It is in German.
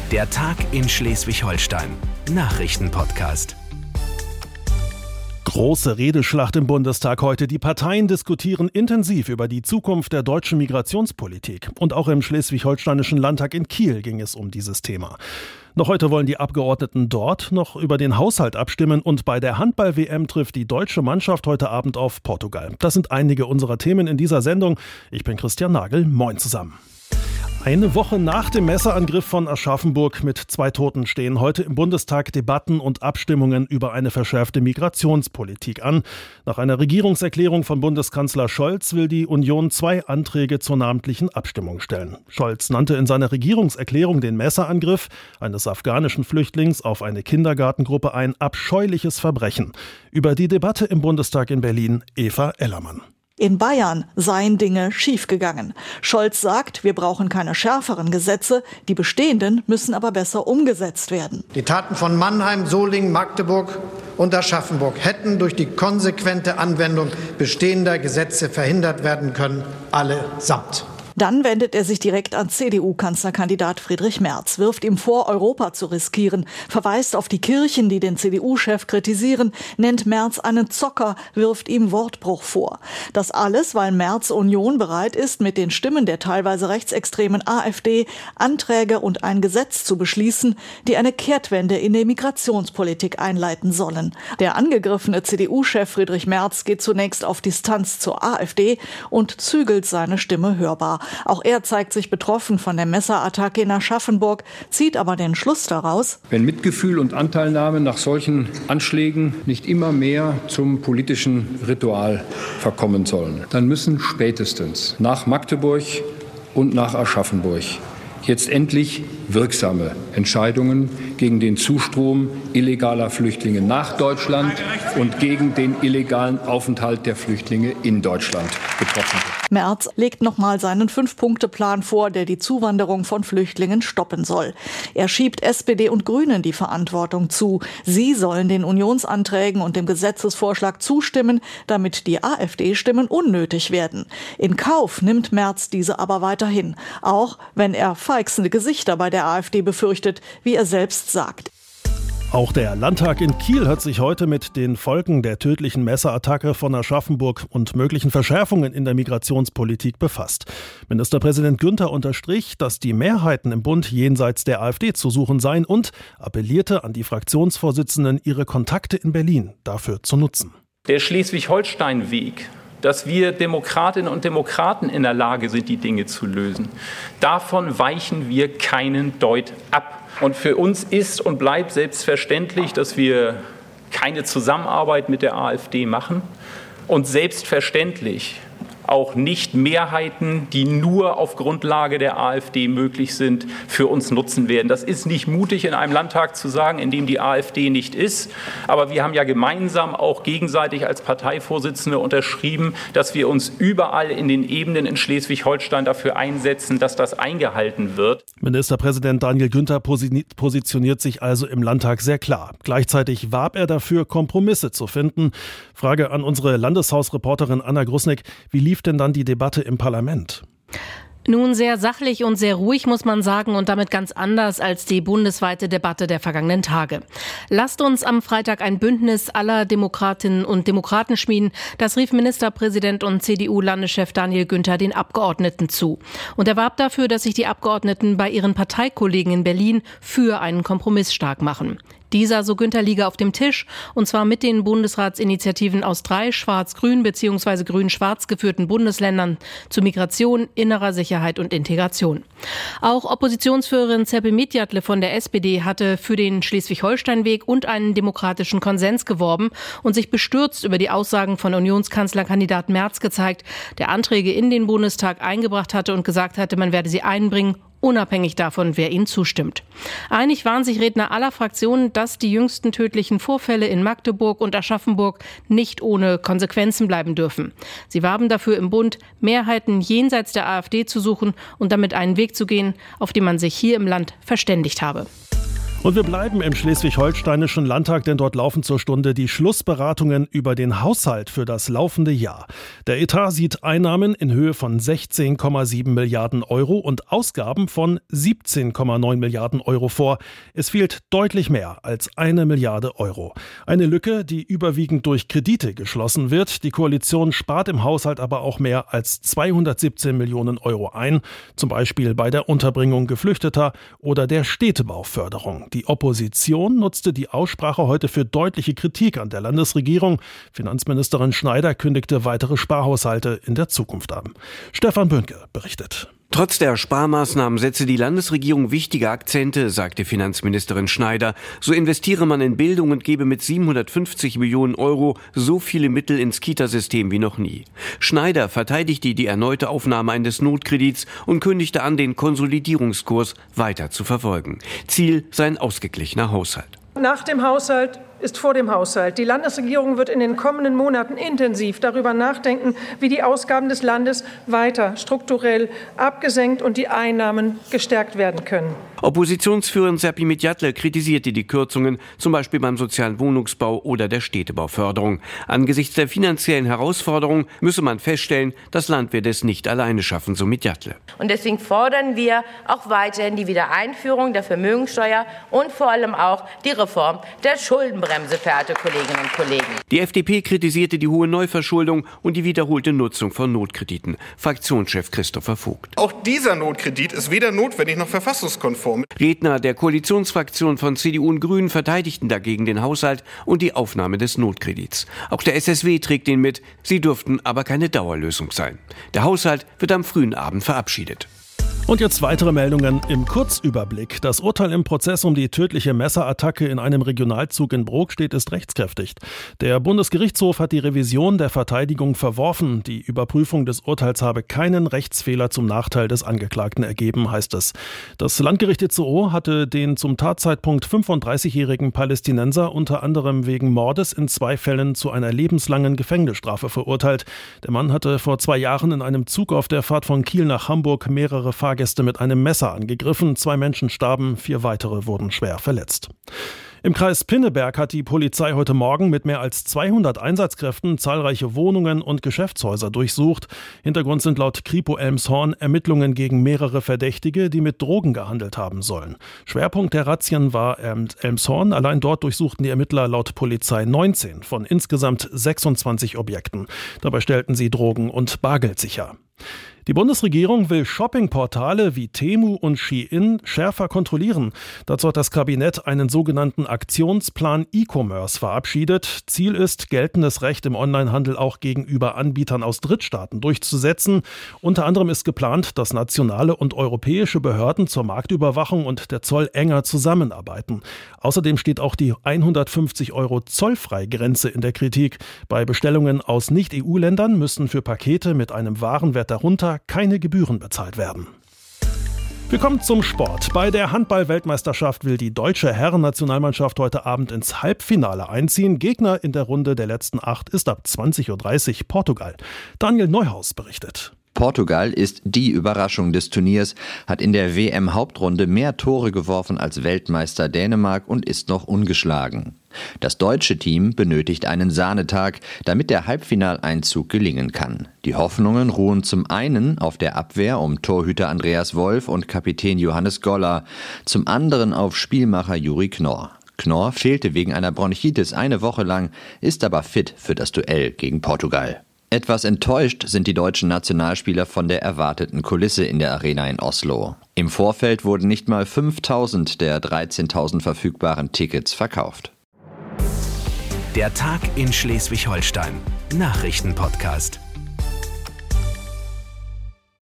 Der Tag in Schleswig-Holstein. Nachrichtenpodcast. Große Redeschlacht im Bundestag heute. Die Parteien diskutieren intensiv über die Zukunft der deutschen Migrationspolitik. Und auch im Schleswig-Holsteinischen Landtag in Kiel ging es um dieses Thema. Noch heute wollen die Abgeordneten dort noch über den Haushalt abstimmen. Und bei der Handball-WM trifft die deutsche Mannschaft heute Abend auf Portugal. Das sind einige unserer Themen in dieser Sendung. Ich bin Christian Nagel. Moin zusammen. Eine Woche nach dem Messerangriff von Aschaffenburg mit 2 Toten stehen heute im Bundestag Debatten und Abstimmungen über eine verschärfte Migrationspolitik an. Nach einer Regierungserklärung von Bundeskanzler Scholz will die Union 2 Anträge zur namentlichen Abstimmung stellen. Scholz nannte in seiner Regierungserklärung den Messerangriff eines afghanischen Flüchtlings auf eine Kindergartengruppe ein abscheuliches Verbrechen. Über die Debatte im Bundestag in Berlin Eva Ellermann. In Bayern seien Dinge schiefgegangen. Scholz sagt, wir brauchen keine schärferen Gesetze, die bestehenden müssen aber besser umgesetzt werden. Die Taten von Mannheim, Solingen, Magdeburg und Aschaffenburg hätten durch die konsequente Anwendung bestehender Gesetze verhindert werden können, allesamt. Dann wendet er sich direkt an CDU-Kanzlerkandidat Friedrich Merz, wirft ihm vor, Europa zu riskieren, verweist auf die Kirchen, die den CDU-Chef kritisieren, nennt Merz einen Zocker, wirft ihm Wortbruch vor. Das alles, weil Merz Union bereit ist, mit den Stimmen der teilweise rechtsextremen AfD Anträge und ein Gesetz zu beschließen, die eine Kehrtwende in der Migrationspolitik einleiten sollen. Der angegriffene CDU-Chef Friedrich Merz geht zunächst auf Distanz zur AfD und zügelt seine Stimme hörbar. Auch er zeigt sich betroffen von der Messerattacke in Aschaffenburg, zieht aber den Schluss daraus: Wenn Mitgefühl und Anteilnahme nach solchen Anschlägen nicht immer mehr zum politischen Ritual verkommen sollen, dann müssen spätestens nach Magdeburg und nach Aschaffenburg jetzt endlich wirksame Entscheidungen gegen den Zustrom illegaler Flüchtlinge nach Deutschland und gegen den illegalen Aufenthalt der Flüchtlinge in Deutschland getroffen werden. Merz legt nochmal seinen 5-Punkte-Plan vor, der die Zuwanderung von Flüchtlingen stoppen soll. Er schiebt SPD und Grünen die Verantwortung zu. Sie sollen den Unionsanträgen und dem Gesetzesvorschlag zustimmen, damit die AfD-Stimmen unnötig werden. In Kauf nimmt Merz diese aber weiterhin, auch wenn er feixende Gesichter bei der AfD befürchtet, wie er selbst sagt. Auch der Landtag in Kiel hat sich heute mit den Folgen der tödlichen Messerattacke von Aschaffenburg und möglichen Verschärfungen in der Migrationspolitik befasst. Ministerpräsident Günther unterstrich, dass die Mehrheiten im Bund jenseits der AfD zu suchen seien und appellierte an die Fraktionsvorsitzenden, ihre Kontakte in Berlin dafür zu nutzen. Der Schleswig-Holstein-Weg, dass wir Demokratinnen und Demokraten in der Lage sind, die Dinge zu lösen, davon weichen wir keinen Deut ab. Und für uns ist und bleibt selbstverständlich, dass wir keine Zusammenarbeit mit der AfD machen und selbstverständlich auch nicht Mehrheiten, die nur auf Grundlage der AfD möglich sind, für uns nutzen werden. Das ist nicht mutig in einem Landtag zu sagen, in dem die AfD nicht ist. Aber wir haben ja gemeinsam auch gegenseitig als Parteivorsitzende unterschrieben, dass wir uns überall in den Ebenen in Schleswig-Holstein dafür einsetzen, dass das eingehalten wird. Ministerpräsident Daniel Günther positioniert sich also im Landtag sehr klar. Gleichzeitig warb er dafür, Kompromisse zu finden. Frage an unsere Landeshausreporterin Anna Grusnick: Wie lief denn dann die Debatte im Parlament? Nun, sehr sachlich und sehr ruhig, muss man sagen, und damit ganz anders als die bundesweite Debatte der vergangenen Tage. Lasst uns am Freitag ein Bündnis aller Demokratinnen und Demokraten schmieden. Das rief Ministerpräsident und CDU-Landeschef Daniel Günther den Abgeordneten zu. Und er warb dafür, dass sich die Abgeordneten bei ihren Parteikollegen in Berlin für einen Kompromiss stark machen. Dieser, so Günther, liege auf dem Tisch, und zwar mit den Bundesratsinitiativen aus 3 schwarz-grün bzw. grün-schwarz geführten Bundesländern zu Migration, innerer Sicherheit und Integration. Auch Oppositionsführerin Zerpe Mitjatle von der SPD hatte für den Schleswig-Holstein-Weg und einen demokratischen Konsens geworben und sich bestürzt über die Aussagen von Unionskanzlerkandidat Merz gezeigt, der Anträge in den Bundestag eingebracht hatte und gesagt hatte, man werde sie einbringen, unabhängig davon, wer ihnen zustimmt. Einig waren sich Redner aller Fraktionen, dass die jüngsten tödlichen Vorfälle in Magdeburg und Aschaffenburg nicht ohne Konsequenzen bleiben dürfen. Sie warben dafür im Bund, Mehrheiten jenseits der AfD zu suchen und damit einen Weg zu gehen, auf den man sich hier im Land verständigt habe. Und wir bleiben im Schleswig-Holsteinischen Landtag, denn dort laufen zur Stunde die Schlussberatungen über den Haushalt für das laufende Jahr. Der Etat sieht Einnahmen in Höhe von 16,7 Milliarden Euro und Ausgaben von 17,9 Milliarden Euro vor. Es fehlt deutlich mehr als 1 Milliarde Euro. Eine Lücke, die überwiegend durch Kredite geschlossen wird. Die Koalition spart im Haushalt aber auch mehr als 217 Millionen Euro ein, zum Beispiel bei der Unterbringung Geflüchteter oder der Städtebauförderung. Die Opposition nutzte die Aussprache heute für deutliche Kritik an der Landesregierung. Finanzministerin Schneider kündigte weitere Sparhaushalte in der Zukunft an. Stefan Böhnke berichtet. Trotz der Sparmaßnahmen setze die Landesregierung wichtige Akzente, sagte Finanzministerin Schneider. So investiere man in Bildung und gebe mit 750 Millionen Euro so viele Mittel ins Kitasystem wie noch nie. Schneider verteidigte die erneute Aufnahme eines Notkredits und kündigte an, den Konsolidierungskurs weiter zu verfolgen. Ziel sei ein ausgeglichener Haushalt. Nach dem Haushalt ist vor dem Haushalt. Die Landesregierung wird in den kommenden Monaten intensiv darüber nachdenken, wie die Ausgaben des Landes weiter strukturell abgesenkt und die Einnahmen gestärkt werden können. Oppositionsführerin Seppi Midjatle kritisierte die Kürzungen, zum Beispiel beim sozialen Wohnungsbau oder der Städtebauförderung. Angesichts der finanziellen Herausforderungen müsse man feststellen, das Land werde es nicht alleine schaffen, so Midjatle. Und deswegen fordern wir auch weiterhin die Wiedereinführung der Vermögensteuer und vor allem auch die Reform der Schuldenbremse, verehrte Kolleginnen und Kollegen. Die FDP kritisierte die hohe Neuverschuldung und die wiederholte Nutzung von Notkrediten. Fraktionschef Christopher Vogt. Auch dieser Notkredit ist weder notwendig noch verfassungskonform. Redner der Koalitionsfraktion von CDU und Grünen verteidigten dagegen den Haushalt und die Aufnahme des Notkredits. Auch der SSW trägt den mit, sie dürften aber keine Dauerlösung sein. Der Haushalt wird am frühen Abend verabschiedet. Und jetzt weitere Meldungen im Kurzüberblick. Das Urteil im Prozess um die tödliche Messerattacke in einem Regionalzug in Brokstedt ist rechtskräftig. Der Bundesgerichtshof hat die Revision der Verteidigung verworfen. Die Überprüfung des Urteils habe keinen Rechtsfehler zum Nachteil des Angeklagten ergeben, heißt es. Das Landgericht Itzehoe hatte den zum Tatzeitpunkt 35-jährigen Palästinenser unter anderem wegen Mordes in 2 Fällen zu einer lebenslangen Gefängnisstrafe verurteilt. Der Mann hatte vor 2 Jahren in einem Zug auf der Fahrt von Kiel nach Hamburg mehrere Fahrgäste mit einem Messer angegriffen. 2 Menschen starben, 4 weitere wurden schwer verletzt. Im Kreis Pinneberg hat die Polizei heute Morgen mit mehr als 200 Einsatzkräften zahlreiche Wohnungen und Geschäftshäuser durchsucht. Hintergrund sind laut Kripo Elmshorn Ermittlungen gegen mehrere Verdächtige, die mit Drogen gehandelt haben sollen. Schwerpunkt der Razzien war Elmshorn. Allein dort durchsuchten die Ermittler laut Polizei 19 von insgesamt 26 Objekten. Dabei stellten sie Drogen und Bargeld sicher. Die Bundesregierung will Shoppingportale wie Temu und Shein schärfer kontrollieren. Dazu hat das Kabinett einen sogenannten Aktionsplan E-Commerce verabschiedet. Ziel ist, geltendes Recht im Onlinehandel auch gegenüber Anbietern aus Drittstaaten durchzusetzen. Unter anderem ist geplant, dass nationale und europäische Behörden zur Marktüberwachung und der Zoll enger zusammenarbeiten. Außerdem steht auch die 150 € Zollfreigrenze in der Kritik. Bei Bestellungen aus Nicht-EU-Ländern müssen für Pakete mit einem Warenwert darunter keine Gebühren bezahlt werden. Wir kommen zum Sport. Bei der Handball-Weltmeisterschaft will die deutsche Herren-Nationalmannschaft heute Abend ins Halbfinale einziehen. Gegner in der Runde der letzten 8 ist ab 20.30 Uhr Portugal. Daniel Neuhaus berichtet. Portugal ist die Überraschung des Turniers, hat in der WM-Hauptrunde mehr Tore geworfen als Weltmeister Dänemark und ist noch ungeschlagen. Das deutsche Team benötigt einen Sahnetag, damit der Halbfinaleinzug gelingen kann. Die Hoffnungen ruhen zum einen auf der Abwehr um Torhüter Andreas Wolf und Kapitän Johannes Goller, zum anderen auf Spielmacher Juri Knorr. Knorr fehlte wegen einer Bronchitis eine Woche lang, ist aber fit für das Duell gegen Portugal. Etwas enttäuscht sind die deutschen Nationalspieler von der erwarteten Kulisse in der Arena in Oslo. Im Vorfeld wurden nicht mal 5.000 der 13.000 verfügbaren Tickets verkauft. Der Tag in Schleswig-Holstein. Nachrichtenpodcast.